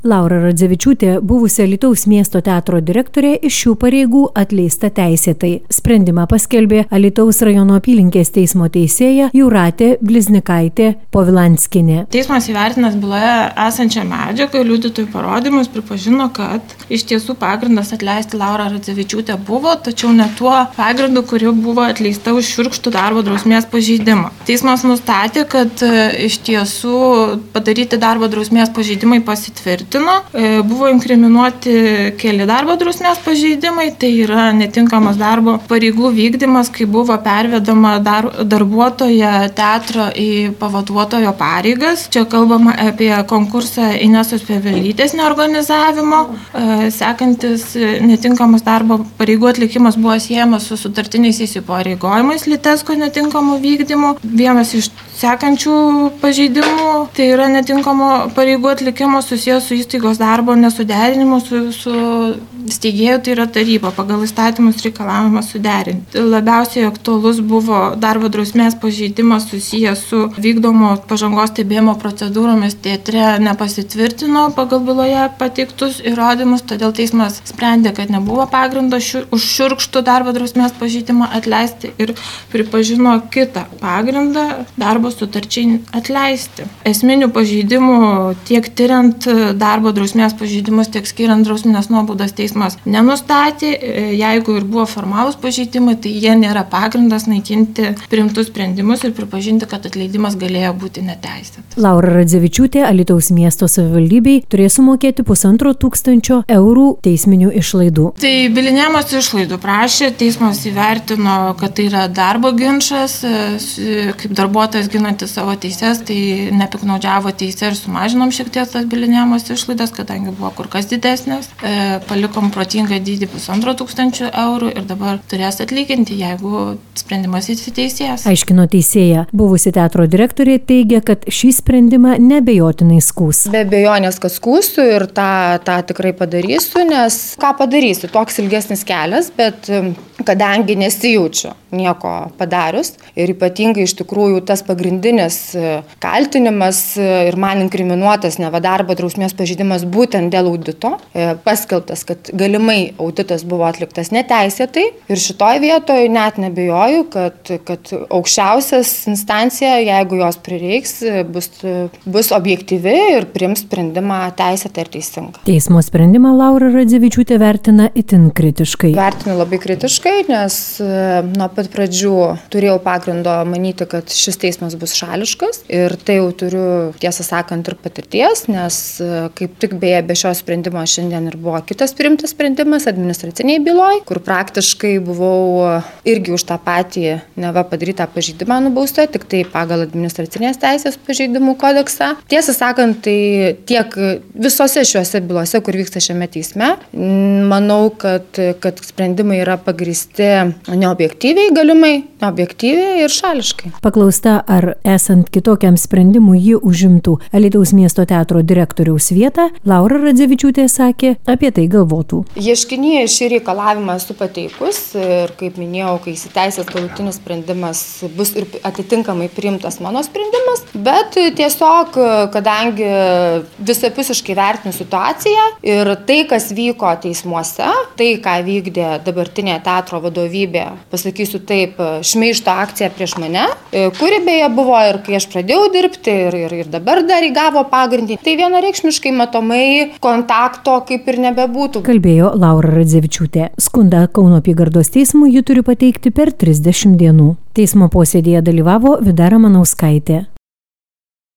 Laura Radzevičiūtė, buvusi Alytaus miesto teatro direktorė, iš šių pareigų atleista teisėtai. Sprendimą paskelbė Alytaus rajono apylinkės teismo teisėja Jūratė Bliznikaitė Povilanskinė. Teismas įvertinęs byloje esančią medžiagą, liudytojų parodymus pripažino, kad iš tiesų pagrindas atleisti Laurą Radzevičiūtę buvo, tačiau ne tuo pagrindu, kuri buvo atleista už šiurkštų darbo drausmės pažeidimą. Teismas nustatė, kad iš tiesų padaryti darbo drausmės pažeidimai pasitvirtino. Buvo inkriminuoti keli darbo drausmės pažeidimai, tai yra netinkamas darbo pareigų vykdymas, kai buvo pervedama darbuotoja teatro į pavaduotojo pareigas. Čia kalbama apie konkursą Inesos Pevelytės neorganizavimo. Sekantis netinkamas darbo pareigų atlikimas buvo siejamas su sutartiniais įsipareigojimais Litesko netinkamų vykdymų. Vienas iš sekančių pažeidimų tai yra netinkamo pareigų atlikimas susijęs su įstaigos darbo nesuderinimu su steigėju, tai yra taryba, pagal įstatymus reikalavimas suderinti. Labiausiai aktualus buvo darbo drausmės pažeidimas susijęs su vykdomo pažangos stebėjimo procedūromis teatre nepasitvirtino pagal byloje pateiktus įrodymus, todėl teismas sprendė, kad nebuvo pagrindo už šiurkštų darbo drausmės pažeidimą atleisti ir pripažino kitą pagrindą darbo sutarčiai atleisti. Esminių pažeidimų tiek tyriant darbo drausmės pažeidimus, tiek skiriant drausminės nuobaudas teismas nenustatė. Jeigu ir buvo formalūs pažeidimai, tai jie nėra pagrindas naikinti priimtus sprendimus ir pripažinti, kad atleidimas galėjo būti neteisėtas. Laura Radzevičiūtė Alytaus miesto savivaldybei turės sumokėti 1,5 tūkstančio eurų teisminių išlaidų. Tai bylinėjimosi išlaidų prašė, teismas įvertino, kad tai yra darbo ginčas, kaip darbuotojas ginantis savo teises, tai nepiknaudžiavo teisę ir sumažinom šiek tiek tas bylinėjimosi išlaidas, kadangi buvo kur kas didesnės. Palikom protingą dydį 1,5 tūkstančio eurų ir dabar turės atlyginti, jeigu sprendimas įsiteisės. Aiškino teisėja. Buvusi teatro direktorė teigia, kad šį sprendimą neabejotinai skųs. Be abejonės, kad skųsiu ir tą tikrai padarysiu, nes ką padarysiu, toks ilgesnis kelias, bet kadangi nesijaučiu nieko padarius ir ypatingai iš tikrųjų tas pagrindinis kaltinimas ir man inkriminuotas neva darbo drausmės pažeidimas būtent dėl audito, paskelbtas, kad galimai auditas buvo atliktas neteisėtai ir šitoj vietoje net nebejoju, kad aukščiausias instancija, jeigu jos prireiks, bus objektyvi ir priims sprendimą teisėtą ir teisingą. Teismo sprendimą Laura Radzevičiūtė vertina itin kritiškai. Vertinu labai kritiškai, nes nuo pat pradžių turėjau pagrindo manyti, kad šis teismas bus šališkas ir tai jau turiu, tiesą sakant, ir patirties, nes kaip tik beje be šio sprendimo šiandien ir buvo kitas priimtas sprendimas administraciniai byloj, kur praktiškai buvau irgi už tą patį neva padarytą pažeidimą nubausta, tik tai pagal administracinės teisės pažeidimų kodeksą. Tiesą sakant, tai tiek visose šiuose bylose, kur vyksta šiame teisme, manau, kad sprendimai yra pagrįsti neobjektyviai, galimai objektyviai ir šališkai. Paklausta, ar esant kitokiam sprendimui ji užimtų Alytaus miesto teatro direktoriaus vietą, Laura Radzevičiūtė sakė, apie tai galvotų. Ieškinyje šį reikalavimą esu pateikus ir, kaip minėjau, kai įsiteisės galutinis sprendimas, bus ir atitinkamai priimtas mano sprendimas, bet tiesiog, kadangi visapusiškai vertinu situaciją ir tai, kas vyko teismuose, tai, ką vykdė dabartinė teatro vadovybė, pasakysiu taip, šmeižto akcija prieš mane, kuri beje buvo ir kai aš pradėjau dirbti ir dabar dar įgavo pagrindį, tai vienareikšmiškai matomai kontakto kaip ir nebebūtų. Kalbėjo Laura Radzevičiūtė. Skundą Kauno apygardos teismui ji turi pateikti per 30 dienų. Teismo posėdėje dalyvavo Vida Ramanauskaitė.